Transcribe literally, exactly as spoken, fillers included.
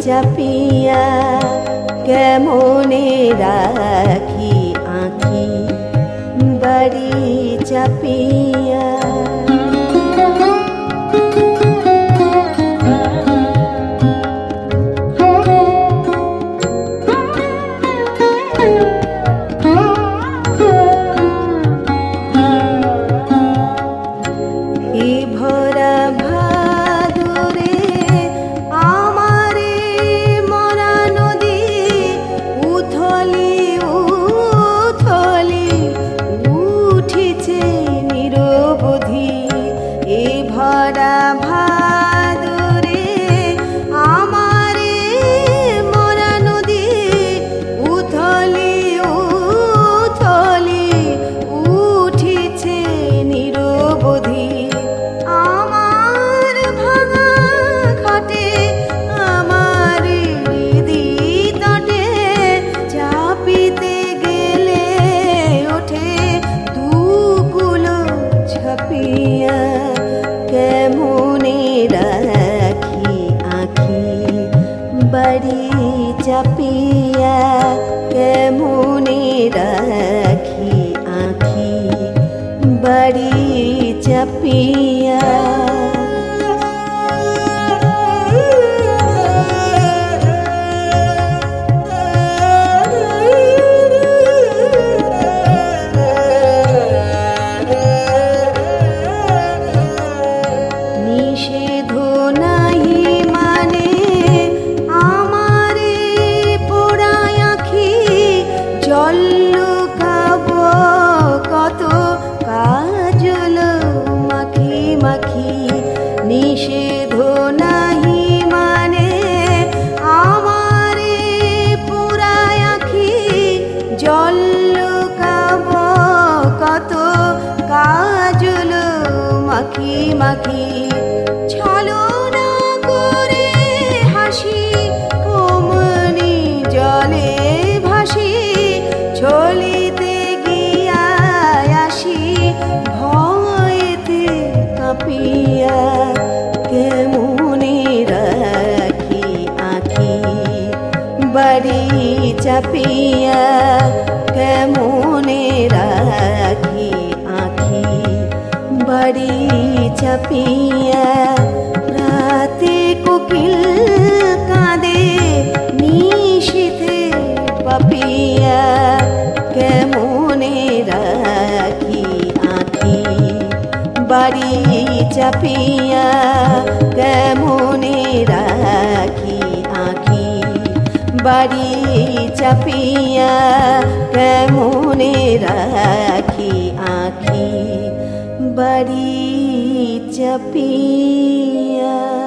চাপিয়া কেমনে রাখি আঁখি বাড়ি চাপিয়া। বাড়ি চাপিয়া কেমনে রাখি আঁখি বাড়ি চাপিয়া। নিষেধ নাহি মানে আমারে পুরায় আঁখি জল লুকাব কত কাজল মাখি মাখি। ছলনা করে হাসি কমনি জলে ভাসি চলিতে গিয়া আসি ভয়েতে কাঁপিয়া কেমনে রাখি আঁখি বাড়ি চাপিয়া কেমনে রাখি আঁখি বাড়ি চাপিয়া। রাতে কোকিল কাঁদে নিশীথে পাপিয়া কেমনে রাখি আঁখি বাড়ি চাপিয়া কেমনে রাখি আঁখি বাড়ি চাপিয়া কেমনে রাখি আঁখি বাড়ি চাপিয়া।